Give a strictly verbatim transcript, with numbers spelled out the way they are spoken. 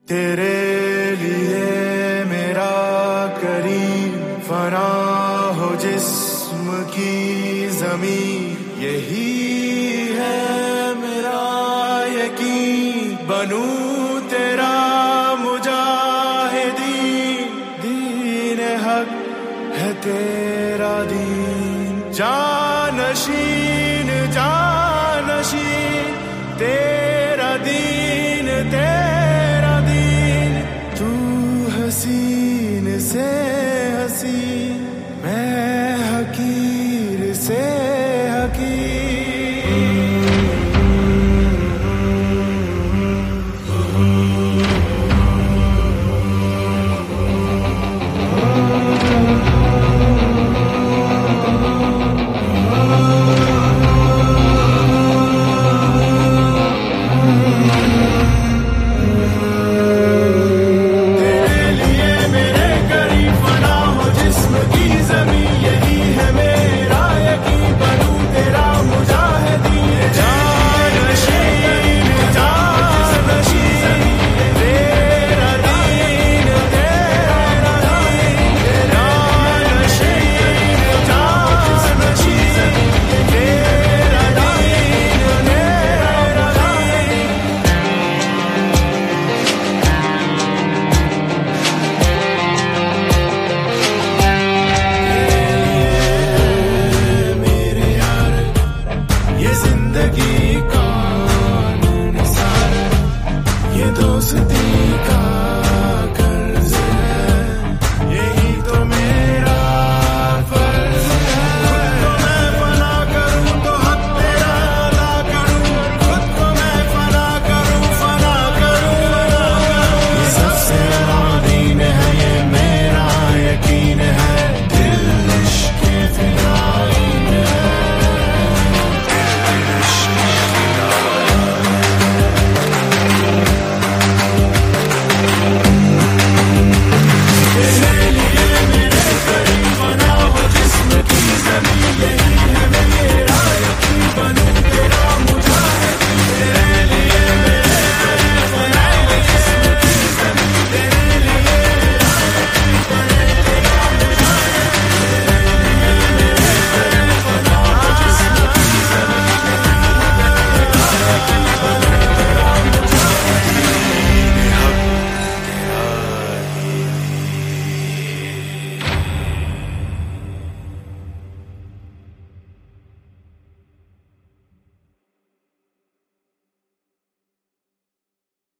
तेरे लिए मेरा करीब फना हो जिस्म की ज़मीं, यही है मेरा यकीन। बनूं तेरा मुजाहिदीन, दीन हक है तेरा दीन। जानशीन जानशीन तेरा दीन, तेरा दीन। तू हसीन से हसीन, मैं हकीर से हकीर। जिंदगी का निसार, ये दोस्ती का